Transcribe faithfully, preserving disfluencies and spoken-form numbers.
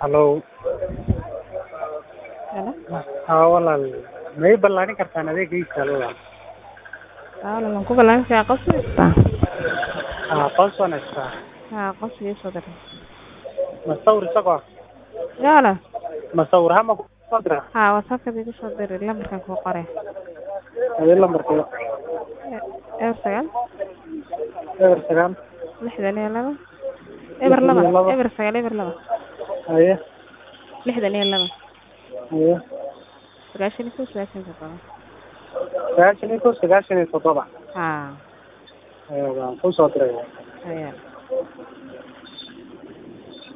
Hello. Hello. Haa walaal ma ii balaarin kartaan adeegiisa walaal? Haa walaal waan ku balaarin karaa qof kasta. Haa qoys wanaagsan. Haa qof iyo soo dir. Masawir isagoo Yaa walaal. masawir hama ku soo dira. Haa WhatsApp-ka igu soo dir lambarkan ku qoray. Ayo lambarka. Eber sagaal Eber sagaal lixdan iyo laba eber laba eber sagaal eber laba ayo lixdan iyo laba ayo sagaashan iyo kow sagaashan iyo toddoba. sagaashan iyo kow sagaashan iyo toddoba. Haa Ayo waan ku soo diray. Ayaa.